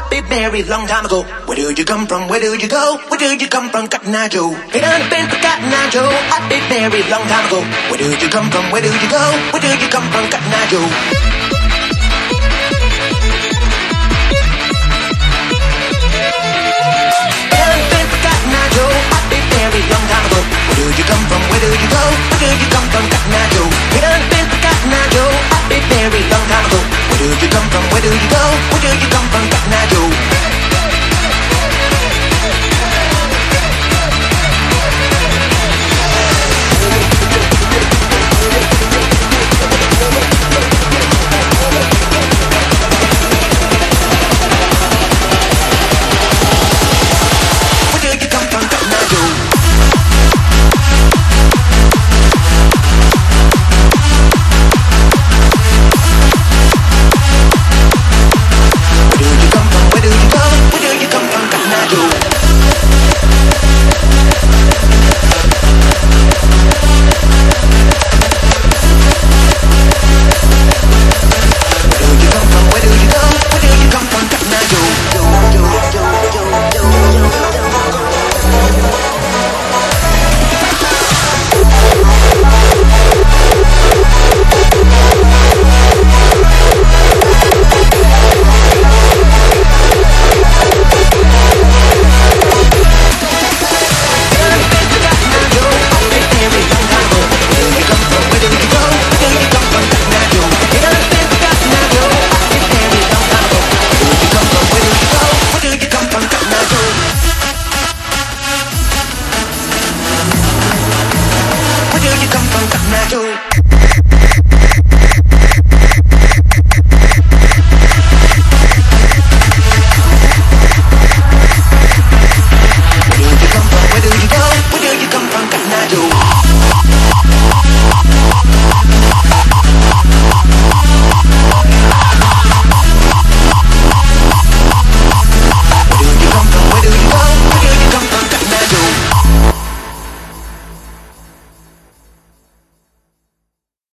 I've been married long time ago. Where did you come from? Where did you go? Where did you come from, Cotton Eye Joe? It done been for Cotton Eye Joe. I've been married long time ago. Where did you come from? Where did you go? Where did you come from, Cotton Eye Joe?